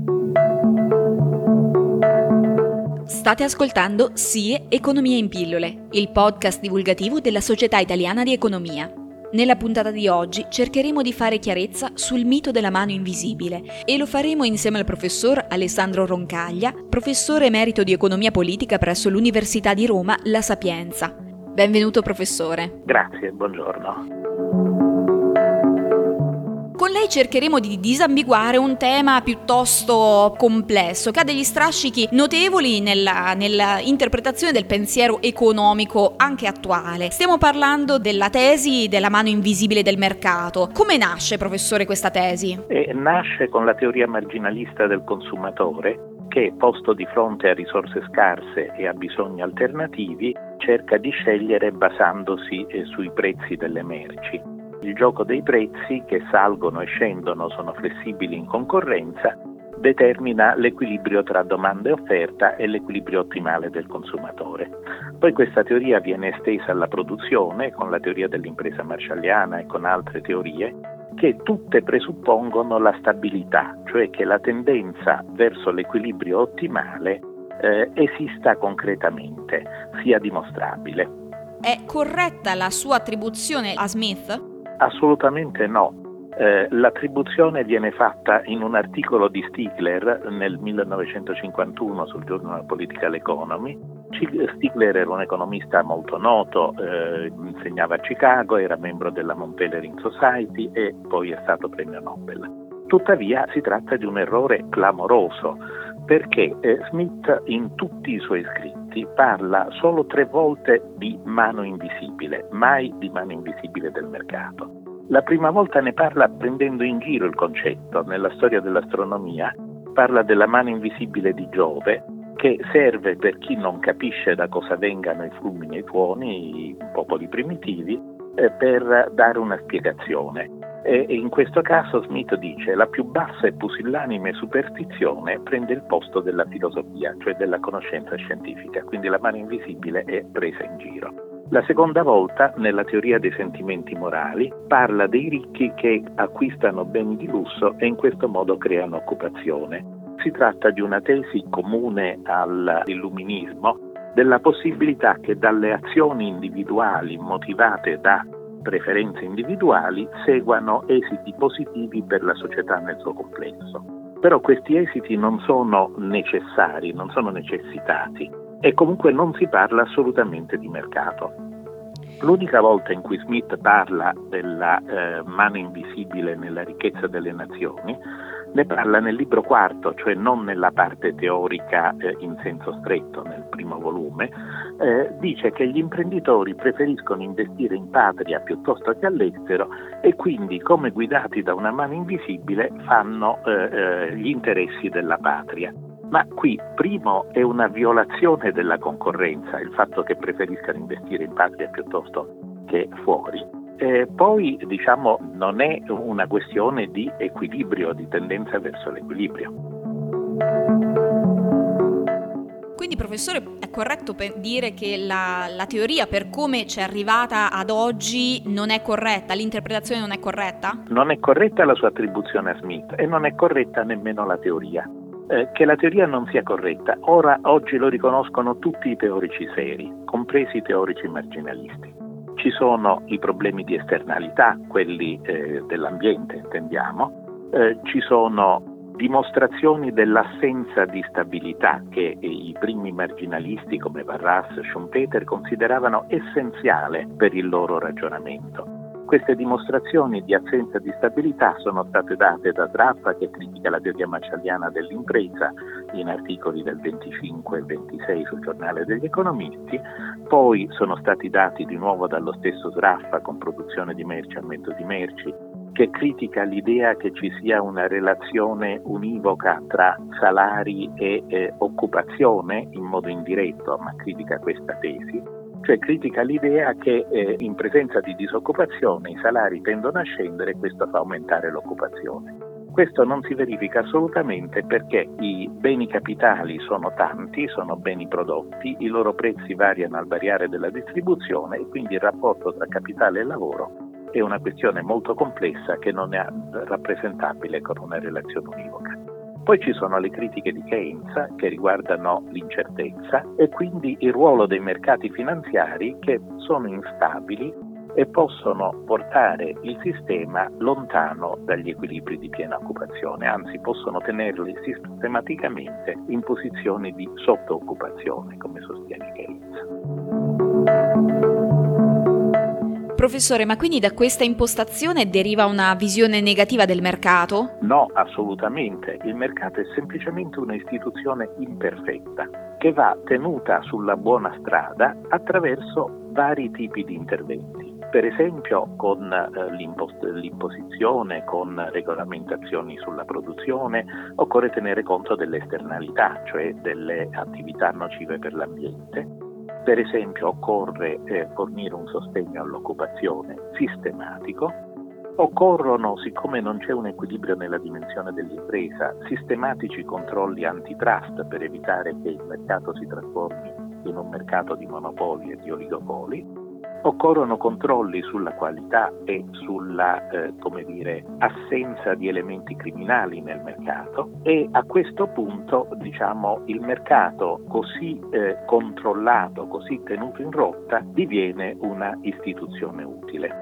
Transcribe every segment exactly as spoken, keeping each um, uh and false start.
State ascoltando S I E Economia in pillole, il podcast divulgativo della Società Italiana di Economia. Nella puntata di oggi cercheremo di fare chiarezza sul mito della mano invisibile e lo faremo insieme al professor Alessandro Roncaglia, professore emerito di Economia Politica presso l'Università di Roma La Sapienza. Benvenuto professore. Grazie, buongiorno. Con lei cercheremo di disambiguare un tema piuttosto complesso, che ha degli strascichi notevoli nella, nella interpretazione del pensiero economico anche attuale. Stiamo parlando della tesi della mano invisibile del mercato. Come nasce, professore, questa tesi? E nasce con la teoria marginalista del consumatore che, posto di fronte a risorse scarse e a bisogni alternativi, cerca di scegliere basandosi eh, sui prezzi delle merci. Il gioco dei prezzi, che salgono e scendono, sono flessibili in concorrenza, determina l'equilibrio tra domanda e offerta e l'equilibrio ottimale del consumatore. Poi questa teoria viene estesa alla produzione con la teoria dell'impresa marshalliana e con altre teorie che tutte presuppongono la stabilità, cioè che la tendenza verso l'equilibrio ottimale eh, esista concretamente, sia dimostrabile. È corretta la sua attribuzione a Smith? Assolutamente no. Eh, l'attribuzione viene fatta in un articolo di Stigler nel millenovecentocinquantuno sul Journal of Political Economy. Stigler era un economista molto noto, eh, insegnava a Chicago, era membro della Mont Pelerin Society e poi è stato premio Nobel. Tuttavia si tratta di un errore clamoroso, perché eh, Smith in tutti i suoi scritti parla solo tre volte di mano invisibile, mai di mano invisibile del mercato. La prima volta ne parla prendendo in giro il concetto. Nella storia dell'astronomia parla della mano invisibile di Giove, che serve per chi non capisce da cosa vengano i fulmini e i tuoni, i popoli primitivi, eh, per dare una spiegazione. E in questo caso Smith dice: la più bassa e pusillanime superstizione prende il posto della filosofia, cioè della conoscenza scientifica, quindi la mano invisibile è presa in giro. La seconda volta, nella teoria dei sentimenti morali, parla dei ricchi che acquistano beni di lusso e in questo modo creano occupazione. Si tratta di una tesi comune all'illuminismo della possibilità che dalle azioni individuali motivate da preferenze individuali seguano esiti positivi per la società nel suo complesso. Però questi esiti non sono necessari, non sono necessitati e comunque non si parla assolutamente di mercato. L'unica volta in cui Smith parla della eh, mano invisibile nella ricchezza delle nazioni ne parla nel libro quarto, cioè non nella parte teorica eh, in senso stretto, nel primo volume. Eh, dice che gli imprenditori preferiscono investire in patria piuttosto che all'estero e quindi, come guidati da una mano invisibile, fanno eh, eh, gli interessi della patria. Ma qui, primo, è una violazione della concorrenza, il fatto che preferiscano investire in patria piuttosto che fuori. E poi, diciamo, non è una questione di equilibrio, di tendenza verso l'equilibrio. Quindi, professore, è corretto per dire che la, la teoria, per come ci è arrivata ad oggi, non è corretta? L'interpretazione non è corretta? Non è corretta la sua attribuzione a Smith e non è corretta nemmeno la teoria. Eh, che la teoria non sia corretta, ora oggi lo riconoscono tutti i teorici seri, compresi i teorici marginalisti. Ci sono i problemi di esternalità, quelli eh, dell'ambiente, intendiamo, eh, ci sono dimostrazioni dell'assenza di stabilità che i primi marginalisti come Barras e Schumpeter consideravano essenziale per il loro ragionamento. Queste dimostrazioni di assenza di stabilità sono state date da Draffa, che critica la teoria marshalliana dell'impresa in articoli del venticinque e ventisei sul Giornale degli Economisti, poi sono stati dati di nuovo dallo stesso Draffa con Produzione di merci, aumento di merci, che critica l'idea che ci sia una relazione univoca tra salari e eh, occupazione in modo indiretto, ma critica questa tesi. Cioè critica l'idea che eh, in presenza di disoccupazione i salari tendono a scendere e questo fa aumentare l'occupazione. Questo non si verifica assolutamente perché i beni capitali sono tanti, sono beni prodotti, i loro prezzi variano al variare della distribuzione e quindi il rapporto tra capitale e lavoro è una questione molto complessa che non è rappresentabile con una relazione univoca. Poi ci sono le critiche di Keynes che riguardano l'incertezza e quindi il ruolo dei mercati finanziari che sono instabili e possono portare il sistema lontano dagli equilibri di piena occupazione, anzi possono tenerli sistematicamente in posizioni di sottooccupazione, come sostiene Keynes. Professore, ma quindi da questa impostazione deriva una visione negativa del mercato? No, assolutamente. Il mercato è semplicemente un'istituzione imperfetta che va tenuta sulla buona strada attraverso vari tipi di interventi. Per esempio con eh, l'impost- l'imposizione, con regolamentazioni sulla produzione, occorre tenere conto delle esternalità, cioè delle attività nocive per l'ambiente. Per esempio occorre eh, fornire un sostegno all'occupazione sistematico. Occorrono, siccome non c'è un equilibrio nella dimensione dell'impresa, sistematici controlli antitrust per evitare che il mercato si trasformi in un mercato di monopoli e di oligopoli. Occorrono controlli sulla qualità e sulla eh, come dire, assenza di elementi criminali nel mercato e a questo punto diciamo, il mercato così eh, controllato, così tenuto in rotta, diviene una istituzione utile.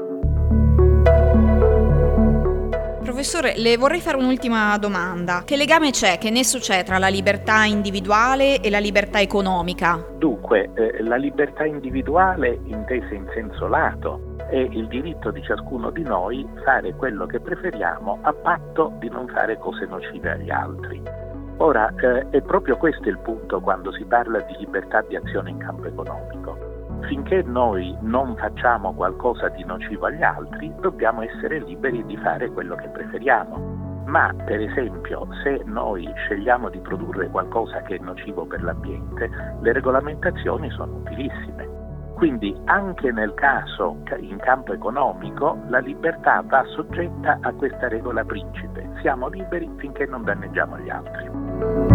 Professore, le vorrei fare un'ultima domanda. Che legame c'è, che nesso c'è tra la libertà individuale e la libertà economica? Dunque, eh, la libertà individuale intesa in senso lato è il diritto di ciascuno di noi fare quello che preferiamo a patto di non fare cose nocive agli altri. Ora, eh, è proprio questo il punto quando si parla di libertà di azione in campo economico. Finché noi non facciamo qualcosa di nocivo agli altri, dobbiamo essere liberi di fare quello che preferiamo. Ma, per esempio, se noi scegliamo di produrre qualcosa che è nocivo per l'ambiente, le regolamentazioni sono utilissime. Quindi, anche nel caso in campo economico, la libertà va soggetta a questa regola principe. Siamo liberi finché non danneggiamo gli altri.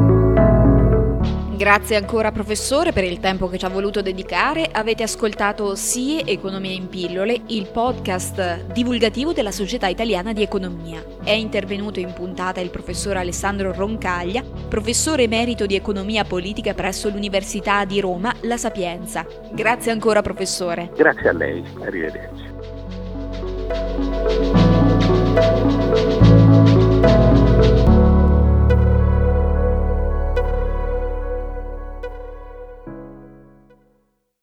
Grazie ancora professore per il tempo che ci ha voluto dedicare. Avete ascoltato S I E Economia in pillole, il podcast divulgativo della Società Italiana di Economia. È intervenuto in puntata il professor Alessandro Roncaglia, professore emerito di Economia Politica presso l'Università di Roma La Sapienza. Grazie ancora professore. Grazie a lei, arrivederci.